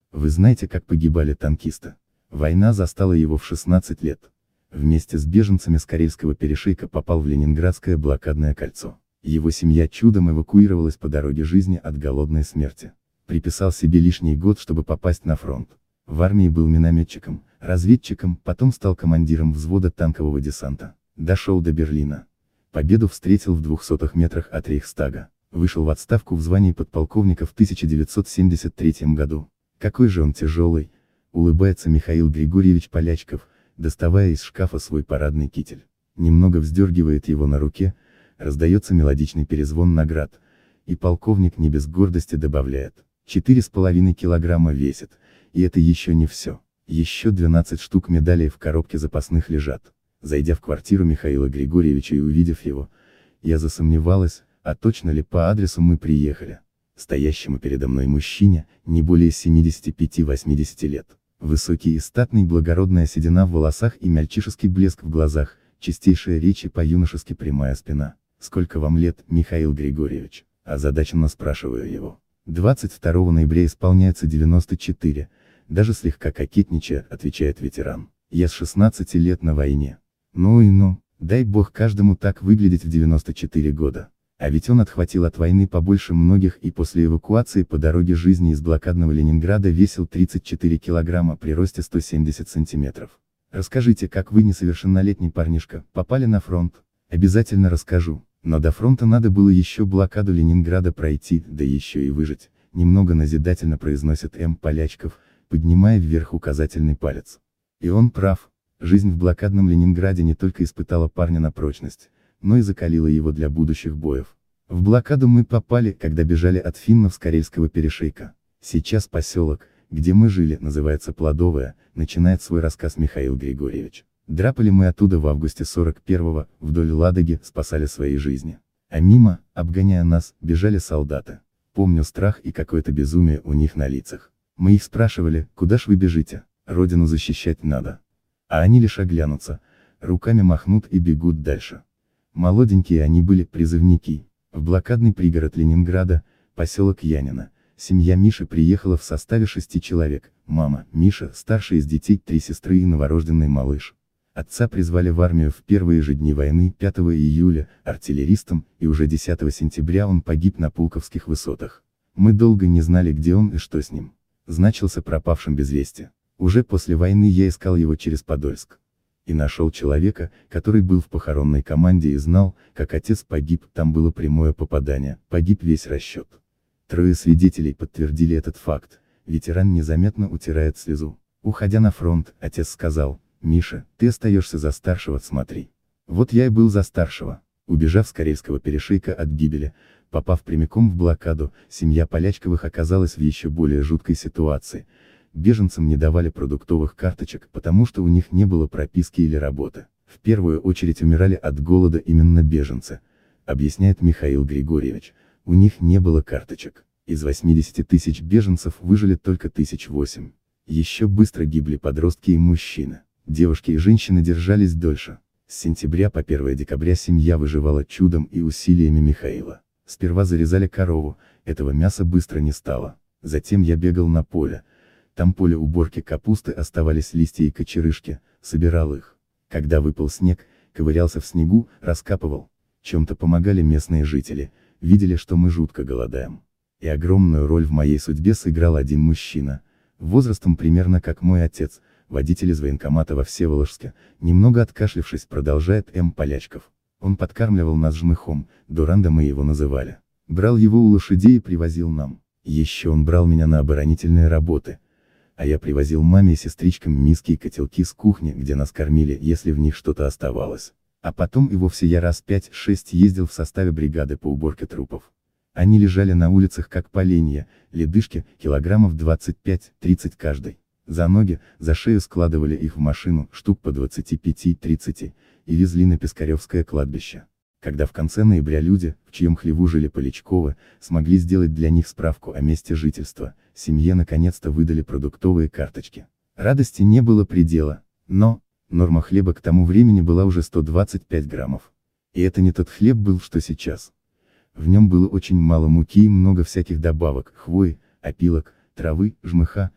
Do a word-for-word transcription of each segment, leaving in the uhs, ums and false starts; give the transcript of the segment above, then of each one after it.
Вы знаете, как погибали танкисты? Война застала его в шестнадцать лет. Вместе с беженцами с Карельского перешейка попал в Ленинградское блокадное кольцо. Его семья чудом эвакуировалась по дороге жизни от голодной смерти. Приписал себе лишний год, чтобы попасть на фронт. В армии был минометчиком, разведчиком, потом стал командиром взвода танкового десанта. Дошел до Берлина. Победу встретил в двухсотых метрах от Рейхстага. Вышел в отставку в звании подполковника в тысяча девятьсот семьдесят третьем году. Какой же он тяжелый, улыбается Михаил Григорьевич Полячков, доставая из шкафа свой парадный китель. Немного вздергивает его на руке, раздается мелодичный перезвон наград, и полковник не без гордости добавляет: четыре с половиной килограмма весит, и это еще не все. Еще двенадцать штук медалей в коробке запасных лежат. Зайдя в квартиру Михаила Григорьевича и увидев его, я засомневалась, а точно ли по адресу мы приехали. Стоящему передо мной мужчине, не более семидесяти пяти-восьмидесяти лет. Высокий и статный, благородная седина в волосах и мальчишеский блеск в глазах, чистейшая речь и по-юношески прямая спина. «Сколько вам лет, Михаил Григорьевич?» – озадаченно спрашиваю его. двадцать второго ноября исполняется девяносто четыре, даже слегка кокетничая, отвечает ветеран. «Я с шестнадцати лет на войне». Ну и ну, дай бог каждому так выглядеть в девяносто четыре года. А ведь он отхватил от войны побольше многих и после эвакуации по дороге жизни из блокадного Ленинграда весил тридцать четыре килограмма при росте сто семьдесят сантиметров. Расскажите, как вы, несовершеннолетний парнишка, попали на фронт? Обязательно расскажу, но до фронта надо было еще блокаду Ленинграда пройти, да еще и выжить, немного назидательно произносит М. Полячков, поднимая вверх указательный палец. И он прав, жизнь в блокадном Ленинграде не только испытала парня на прочность, но и закалила его для будущих боев. В блокаду мы попали, когда бежали от финнов с Карельского перешейка. Сейчас поселок, где мы жили, называется Плодовое, начинает свой рассказ Михаил Григорьевич. Драпали мы оттуда в августе сорок первого, вдоль Ладоги, спасали свои жизни. А мимо, обгоняя нас, бежали солдаты. Помню страх и какое-то безумие у них на лицах. Мы их спрашивали: куда ж вы бежите? Родину защищать надо. А они лишь оглянутся, руками махнут и бегут дальше. Молоденькие они были, призывники. В блокадный пригород Ленинграда, поселок Янино, семья Миши приехала в составе шести человек: мама, Миша, старший из детей, три сестры и новорожденный малыш. Отца призвали в армию в первые же дни войны, пятого июля, артиллеристом, и уже десятого сентября он погиб на Пулковских высотах. Мы долго не знали, где он и что с ним. Значился пропавшим без вести. Уже после войны я искал его через Подольск. И нашел человека, который был в похоронной команде и знал, как отец погиб, там было прямое попадание, погиб весь расчет. Трое свидетелей подтвердили этот факт, ветеран незаметно утирает слезу. Уходя на фронт, отец сказал: «Миша, ты остаешься за старшего, смотри». Вот я и был за старшего. Убежав с Карельского перешейка от гибели, попав прямиком в блокаду, семья Полячковых оказалась в еще более жуткой ситуации. Беженцам не давали продуктовых карточек, потому что у них не было прописки или работы. В первую очередь умирали от голода именно беженцы, объясняет Михаил Григорьевич, у них не было карточек. Из восьмидесяти тысяч беженцев выжили только тысяч восемь. Еще быстро гибли подростки и мужчины. Девушки и женщины держались дольше. С сентября по первое декабря семья выживала чудом и усилиями Михаила. Сперва зарезали корову, этого мяса быстро не стало. Затем я бегал на поле. Там поле уборки капусты, оставались листья и кочерышки, собирал их. Когда выпал снег, ковырялся в снегу, раскапывал. Чем-то помогали местные жители, видели, что мы жутко голодаем. И огромную роль в моей судьбе сыграл один мужчина, возрастом примерно как мой отец, водитель из военкомата во Всеволожске, немного откашлившись, продолжает М. Полячков. Он подкармливал нас жмыхом, дуранда мы его называли. Брал его у лошадей и привозил нам. Еще он брал меня на оборонительные работы. А я привозил маме и сестричкам миски и котелки с кухни, где нас кормили, если в них что-то оставалось. А потом и вовсе я раз пять-шесть ездил в составе бригады по уборке трупов. Они лежали на улицах как поленья, ледышки, килограммов двадцать пять-тридцать каждый. За ноги, за шею складывали их в машину, штук по двадцати пяти-тридцати, и везли на Пискаревское кладбище. Когда в конце ноября люди, в чьем хлеву жили Полячковы, смогли сделать для них справку о месте жительства, семье наконец-то выдали продуктовые карточки. Радости не было предела, но норма хлеба к тому времени была уже сто двадцать пять граммов. И это не тот хлеб был, что сейчас. В нем было очень мало муки и много всяких добавок, хвои, опилок, травы, жмыха,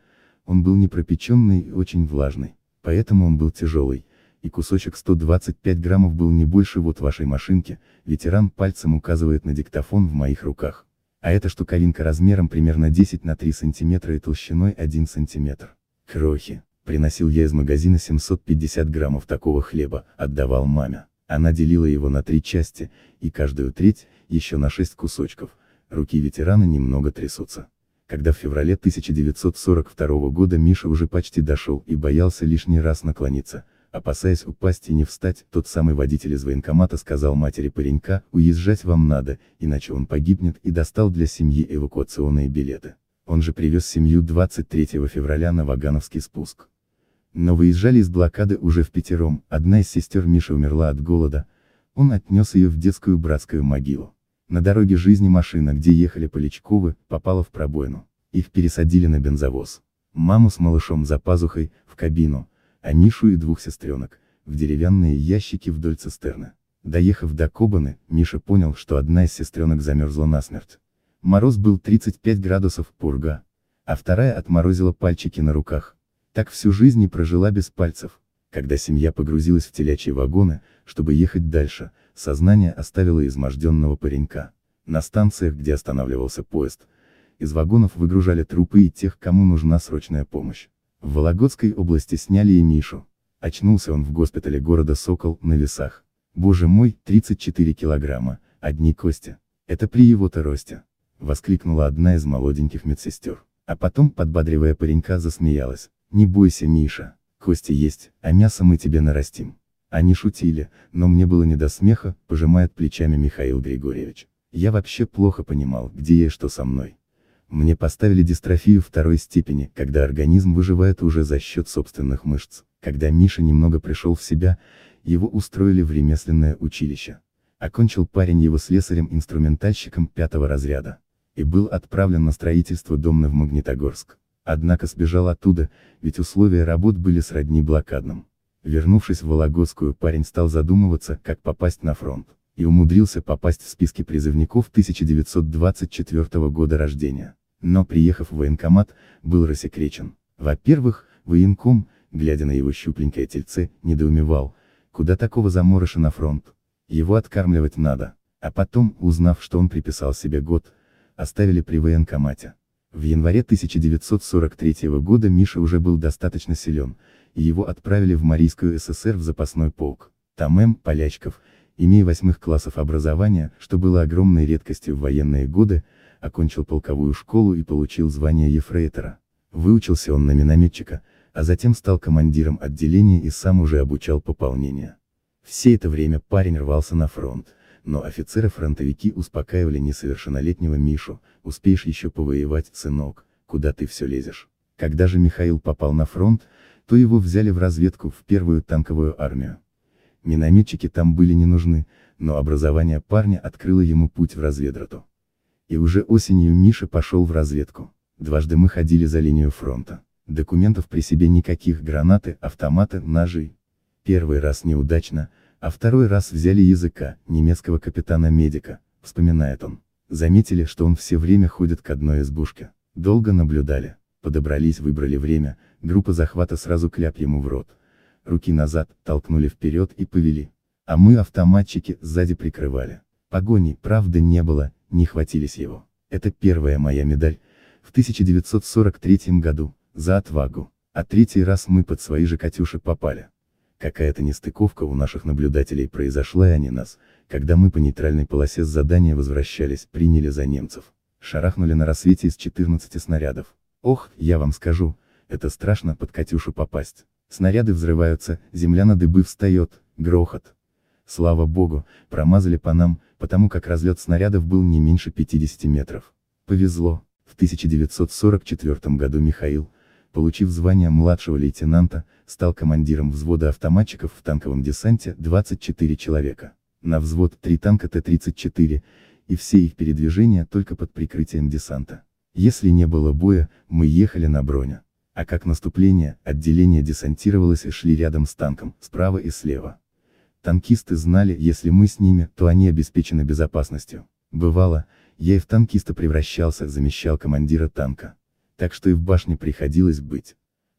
Он был непропеченный и очень влажный, поэтому он был тяжелый, и кусочек сто двадцать пять граммов был не больше вот вашей машинки. Ветеран пальцем указывает на диктофон в моих руках. А эта штуковинка размером примерно десять на три сантиметра и толщиной один сантиметр. Крохи. Приносил я из магазина семьсот пятьдесят граммов такого хлеба, отдавал маме. Она делила его на три части, и каждую треть, еще на шесть кусочков. Руки ветерана немного трясутся. Когда в феврале тысяча девятьсот сорок второго года Миша уже почти дошел и боялся лишний раз наклониться, опасаясь упасть и не встать, тот самый водитель из военкомата сказал матери паренька: «Уезжать вам надо, иначе он погибнет», и достал для семьи эвакуационные билеты. Он же привез семью двадцать третьего февраля на Вагановский спуск. Но выезжали из блокады уже впятером. Одна из сестер Миши умерла от голода, он отнес ее в детскую братскую могилу. На дороге жизни машина, где ехали Поличковы, попала в пробоину. Их пересадили на бензовоз. Маму с малышом за пазухой, в кабину, а Мишу и двух сестренок, в деревянные ящики вдоль цистерны. Доехав до Кобаны, Миша понял, что одна из сестренок замерзла насмерть. Мороз был тридцать пять градусов, пурга, а вторая отморозила пальчики на руках. Так всю жизнь и прожила без пальцев. Когда семья погрузилась в телячьи вагоны, чтобы ехать дальше, сознание оставило изможденного паренька. На станциях, где останавливался поезд, из вагонов выгружали трупы и тех, кому нужна срочная помощь. В Вологодской области сняли и Мишу. Очнулся он в госпитале города Сокол, на весах. Боже мой, тридцать четыре килограмма, одни кости. Это при его-то росте. Воскликнула одна из молоденьких медсестер. А потом, подбадривая паренька, засмеялась. Не бойся, Миша, кости есть, а мясо мы тебе нарастим. Они шутили, но мне было не до смеха, пожимает плечами Михаил Григорьевич. Я вообще плохо понимал, где я и что со мной. Мне поставили дистрофию второй степени, когда организм выживает уже за счет собственных мышц. Когда Миша немного пришел в себя, его устроили в ремесленное училище. Окончил парень его слесарем-инструментальщиком пятого разряда. И был отправлен на строительство дома в Магнитогорск. Однако сбежал оттуда, ведь условия работ были сродни блокадным. Вернувшись в Вологодскую, парень стал задумываться, как попасть на фронт. И умудрился попасть в списки призывников тысяча девятьсот двадцать четвёртого года рождения. Но приехав в военкомат, был рассекречен. Во-первых, военком, глядя на его щупленькое тельце, недоумевал, куда такого заморыша на фронт. Его откармливать надо. А потом, узнав, что он приписал себе год, оставили при военкомате. В январе тысяча девятьсот сорок третьего года Миша уже был достаточно силен, и его отправили в Марийскую ССР в запасной полк. Там М. Полячков, имея восьмых классов образования, что было огромной редкостью в военные годы, окончил полковую школу и получил звание ефрейтора. Выучился он на минометчика, а затем стал командиром отделения и сам уже обучал пополнение. Все это время парень рвался на фронт, но офицеры-фронтовики успокаивали несовершеннолетнего Мишу: «Успеешь еще повоевать, сынок, куда ты все лезешь». Когда же Михаил попал на фронт, то его взяли в разведку в первую танковую армию. Минометчики там были не нужны, но образование парня открыло ему путь в разведроту. И уже осенью Миша пошел в разведку. Дважды мы ходили за линию фронта. Документов при себе никаких: гранаты, автоматы, ножи. Первый раз неудачно, а второй раз взяли языка, немецкого капитана-медика, вспоминает он. Заметили, что он все время ходит к одной избушке. Долго наблюдали, подобрались, выбрали время, группа захвата сразу кляп ему в рот. Руки назад, толкнули вперед и повели. А мы, автоматчики, сзади прикрывали. Погони, правда, не было, не хватились его. Это первая моя медаль, в тысяча девятьсот сорок третьем году, за отвагу. А третий раз мы под свои же «Катюши» попали. Какая-то нестыковка у наших наблюдателей произошла, и они нас, когда мы по нейтральной полосе с задания возвращались, приняли за немцев. Шарахнули на рассвете из четырнадцати снарядов. Ох, я вам скажу, это страшно под «Катюшу» попасть. Снаряды взрываются, земля на дыбы встает, грохот. Слава богу, промазали по нам, потому как разлет снарядов был не меньше пятидесяти метров. Повезло. В тысяча девятьсот сорок четвёртом году Михаил, получив звание младшего лейтенанта, стал командиром взвода автоматчиков в танковом десанте, двадцать четыре человека. На взвод три танка Т тридцать четыре, и все их передвижения только под прикрытием десанта. Если не было боя, мы ехали на броне. А как наступление, отделение десантировалось и шли рядом с танком, справа и слева. Танкисты знали, если мы с ними, то они обеспечены безопасностью. Бывало, я и в танкиста превращался, замещал командира танка. Так что и в башне приходилось быть.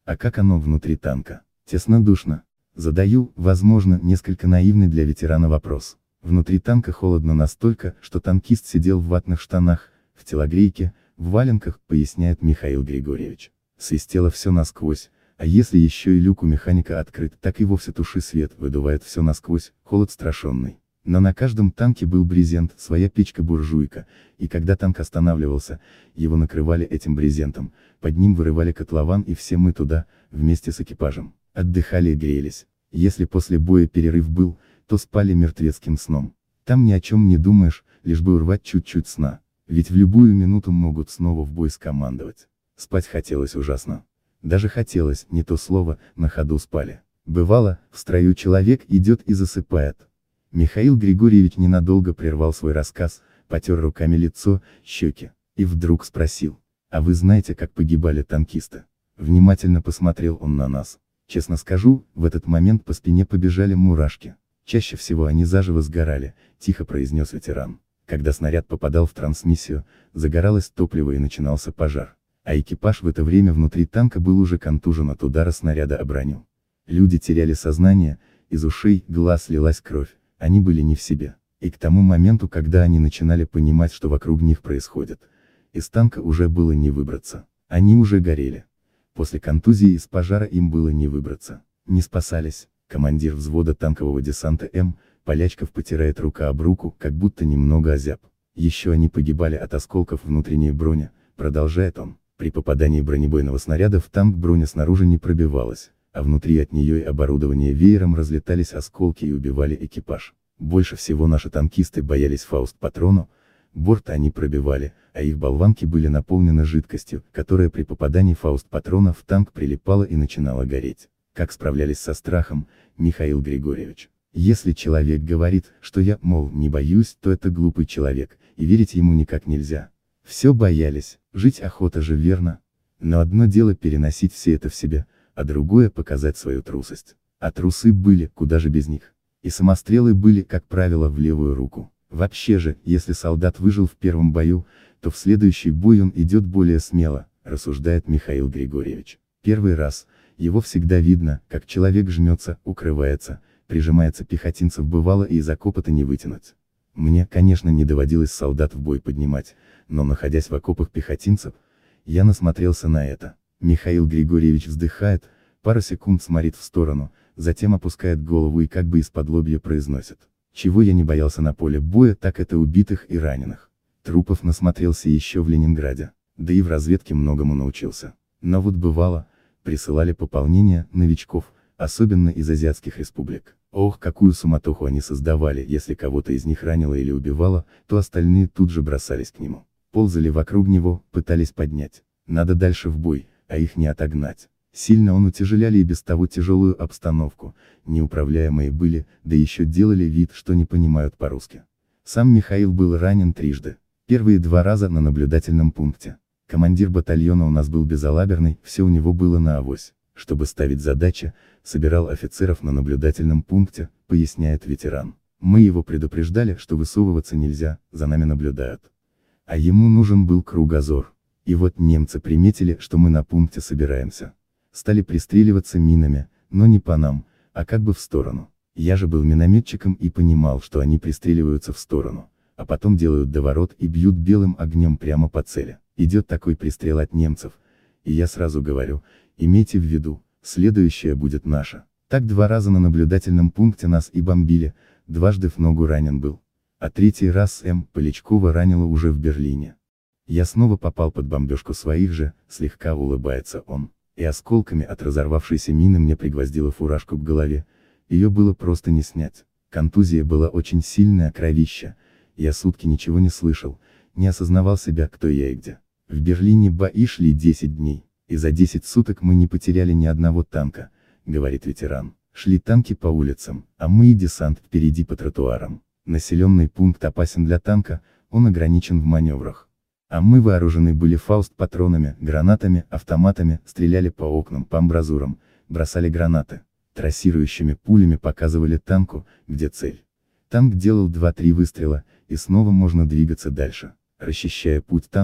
А как оно внутри танка? Тесно-душно. Задаю, возможно, несколько наивный для ветерана вопрос. Внутри танка холодно настолько, что танкист сидел в ватных штанах, в телогрейке, в валенках, поясняет Михаил Григорьевич. Свистело все насквозь, а если еще и люк у механика открыт, так и вовсе туши свет, выдувает все насквозь, холод страшенный. Но на каждом танке был брезент, своя печка-буржуйка, и когда танк останавливался, его накрывали этим брезентом, под ним вырывали котлован, и все мы туда, вместе с экипажем, отдыхали и грелись. Если после боя перерыв был, то спали мертвецким сном. Там ни о чем не думаешь, лишь бы урвать чуть-чуть сна, ведь в любую минуту могут снова в бой скомандовать. Спать хотелось ужасно. Даже хотелось, не то слово, на ходу спали. Бывало, в строю человек идет и засыпает. Михаил Григорьевич ненадолго прервал свой рассказ, потер руками лицо, щеки, и вдруг спросил: «А вы знаете, как погибали танкисты?» Внимательно посмотрел он на нас. Честно скажу, в этот момент по спине побежали мурашки. Чаще всего они заживо сгорали, тихо произнес ветеран. Когда снаряд попадал в трансмиссию, загоралось топливо и начинался пожар. А экипаж в это время внутри танка был уже контужен от удара снаряда о броню. Люди теряли сознание, из ушей, глаз лилась кровь. Они были не в себе. И к тому моменту, когда они начинали понимать, что вокруг них происходит, из танка уже было не выбраться. Они уже горели. После контузии из пожара им было не выбраться. Не спасались. Командир взвода танкового десанта М. Полячков потирает рука об руку, как будто немного озяб. Еще они погибали от осколков внутренней брони, продолжает он. При попадании бронебойного снаряда в танк броня снаружи не пробивалась, а внутри от нее и оборудование веером разлетались осколки и убивали экипаж. Больше всего наши танкисты боялись фауст-патрону, борт они пробивали, а их болванки были наполнены жидкостью, которая при попадании фауст-патрона в танк прилипала и начинала гореть. Как справлялись со страхом, Михаил Григорьевич? Если человек говорит, что я, мол, не боюсь, то это глупый человек, и верить ему никак нельзя. Все боялись, жить охота же, верно? Но одно дело переносить все это в себе, а другое показать свою трусость. А трусы были, куда же без них. И самострелы были, как правило, в левую руку. Вообще же, если солдат выжил в первом бою, то в следующий бой он идет более смело, рассуждает Михаил Григорьевич. Первый раз, его всегда видно, как человек жмется, укрывается, прижимается, пехотинцев бывало и из окопа-то не вытянуть. Мне, конечно, не доводилось солдат в бой поднимать, но находясь в окопах пехотинцев, я насмотрелся на это. Михаил Григорьевич вздыхает, пару секунд смотрит в сторону, затем опускает голову и как бы из-под-лобья произносит: «Чего я не боялся на поле боя, так это убитых и раненых. Трупов насмотрелся еще в Ленинграде, да и в разведке многому научился. Но вот бывало, присылали пополнение, новичков, особенно из азиатских республик. Ох, какую суматоху они создавали, если кого-то из них ранило или убивало, то остальные тут же бросались к нему. Ползали вокруг него, пытались поднять. Надо дальше в бой, а их не отогнать. Сильно он утяжеляли и без того тяжелую обстановку, неуправляемые были, да еще делали вид, что не понимают по-русски. Сам Михаил был ранен трижды. Первые два раза на наблюдательном пункте. Командир батальона у нас был безалаберный, все у него было на авось. Чтобы ставить задачи, собирал офицеров на наблюдательном пункте, поясняет ветеран. Мы его предупреждали, что высовываться нельзя, за нами наблюдают. А ему нужен был кругозор. И вот немцы приметили, что мы на пункте собираемся. Стали пристреливаться минами, но не по нам, а как бы в сторону. Я же был минометчиком и понимал, что они пристреливаются в сторону, а потом делают доворот и бьют белым огнем прямо по цели. Идет такой пристрел от немцев, и я сразу говорю: имейте в виду, следующая будет наша. Так два раза на наблюдательном пункте нас и бомбили, дважды в ногу ранен был. А третий раз М. Полячкова ранило уже в Берлине. Я снова попал под бомбежку своих же, слегка улыбается он. И осколками от разорвавшейся мины мне пригвоздило фуражку к голове, ее было просто не снять. Контузия была очень сильная, кровища. Я сутки ничего не слышал, не осознавал себя, кто я и где. В Берлине бои шли десять дней, и за десять суток мы не потеряли ни одного танка, говорит ветеран. Шли танки по улицам, а мы и десант впереди по тротуарам. Населенный пункт опасен для танка, он ограничен в маневрах. А мы вооружены были фауст-патронами, гранатами, автоматами, стреляли по окнам, по амбразурам, бросали гранаты. Трассирующими пулями показывали танку, где цель. Танк делал два-три выстрела, и снова можно двигаться дальше. Расчищая путь танкам,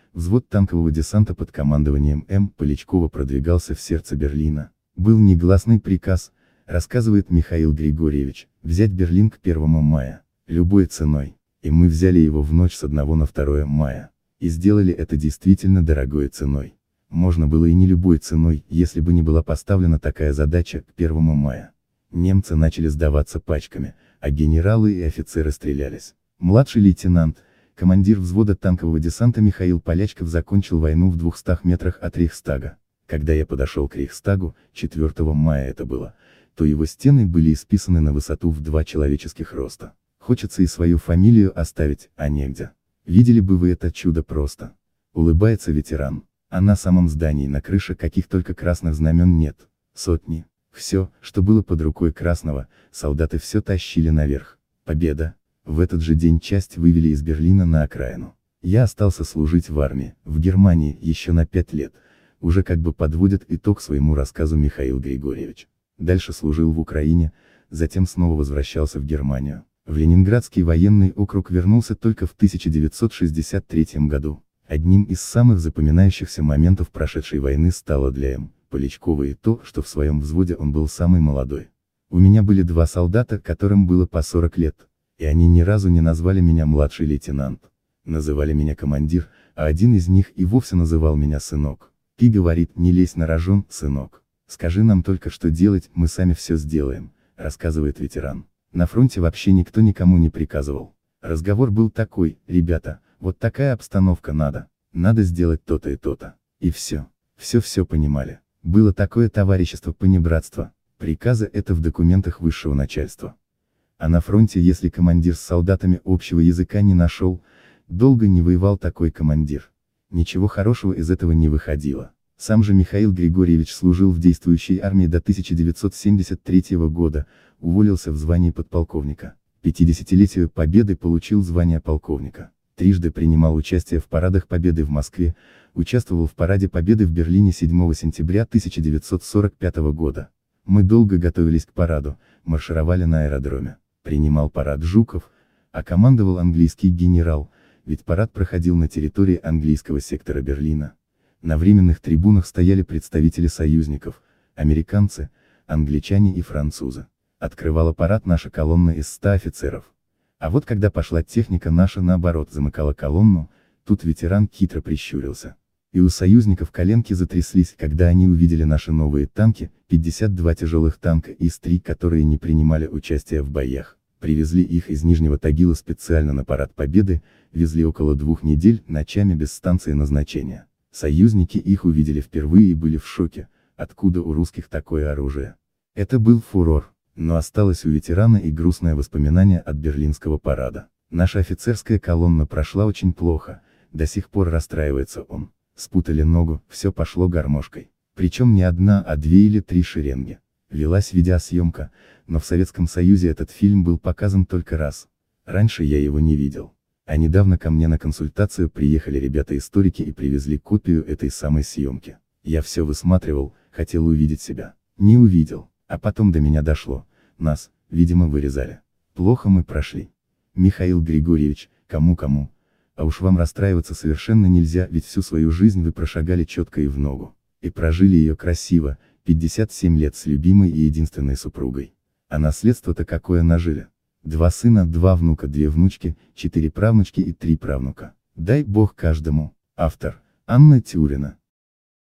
Взвод танкового десанта под командованием М. Поличкова продвигался в сердце Берлина. Был негласный приказ, рассказывает Михаил Григорьевич, взять Берлин к первому мая, любой ценой, и мы взяли его в ночь с одного на второе мая, и сделали это действительно дорогой ценой. Можно было и не любой ценой, если бы не была поставлена такая задача к первому мая. Немцы начали сдаваться пачками, а генералы и офицеры стрелялись. Младший лейтенант, командир взвода танкового десанта Михаил Полячков закончил войну в двухстах метрах от Рейхстага. Когда я подошел к Рейхстагу, четвёртого мая это было, то его стены были исписаны на высоту в два человеческих роста. Хочется и свою фамилию оставить, а негде. Видели бы вы это чудо просто. Улыбается ветеран. А на самом здании на крыше каких только красных знамен нет. Сотни. Все, что было под рукой красного, солдаты все тащили наверх. Победа. В этот же день часть вывели из Берлина на окраину. Я остался служить в армии, в Германии, еще на пять лет. Уже как бы подводит итог своему рассказу Михаил Григорьевич. Дальше служил в Украине, затем снова возвращался в Германию. В Ленинградский военный округ вернулся только в тысяча девятьсот шестьдесят третьем году. Одним из самых запоминающихся моментов прошедшей войны стало для М. Поличкова и то, что в своем взводе он был самый молодой. У меня были два солдата, которым было по сорок лет, и они ни разу не назвали меня младший лейтенант. Называли меня командир, а один из них и вовсе называл меня сынок. Ты, говорит, не лезь на рожон, сынок. Скажи нам только, что делать, мы сами все сделаем, рассказывает ветеран. На фронте вообще никто никому не приказывал. Разговор был такой: ребята, вот такая обстановка надо, надо сделать то-то и то-то. И все. Все-все понимали. Было такое товарищество, понебратство. Приказы это в документах высшего начальства. А на фронте, если командир с солдатами общего языка не нашел, долго не воевал такой командир. Ничего хорошего из этого не выходило. Сам же Михаил Григорьевич служил в действующей армии до тысяча девятьсот семьдесят третьего года, уволился в звании подполковника. К пятидесятилетию Победы получил звание полковника. Трижды принимал участие в парадах Победы в Москве, участвовал в параде Победы в Берлине седьмого сентября тысяча девятьсот сорок пятого года. Мы долго готовились к параду, маршировали на аэродроме. Принимал парад Жуков, а командовал английский генерал, ведь парад проходил на территории английского сектора Берлина. На временных трибунах стояли представители союзников, американцы, англичане и французы. Открывала парад наша колонна из ста офицеров. А вот когда пошла техника, наша наоборот замыкала колонну, тут ветеран хитро прищурился. И у союзников коленки затряслись, когда они увидели наши новые танки, пятьдесят два тяжелых танка ИС три, которые не принимали участия в боях. Привезли их из Нижнего Тагила специально на парад Победы, везли около двух недель, ночами без станции назначения. Союзники их увидели впервые и были в шоке, откуда у русских такое оружие. Это был фурор, но осталось у ветерана и грустное воспоминание от берлинского парада. Наша офицерская колонна прошла очень плохо, до сих пор расстраивается он. Спутали ногу, все пошло гармошкой. Причем не одна, а две или три шеренги. Велась видеосъемка, но в Советском Союзе этот фильм был показан только раз. Раньше я его не видел. А недавно ко мне на консультацию приехали ребята-историки и привезли копию этой самой съемки. Я все высматривал, хотел увидеть себя. Не увидел, а потом до меня дошло. Нас, видимо, вырезали. Плохо мы прошли. Михаил Григорьевич, кому-кому. А уж вам расстраиваться совершенно нельзя, ведь всю свою жизнь вы прошагали четко и в ногу. И прожили ее красиво, пятьдесят семь лет с любимой и единственной супругой. А наследство-то какое нажили. Два сына, два внука, две внучки, четыре правнучки и три правнука. Дай бог каждому. Автор: Анна Тюрина.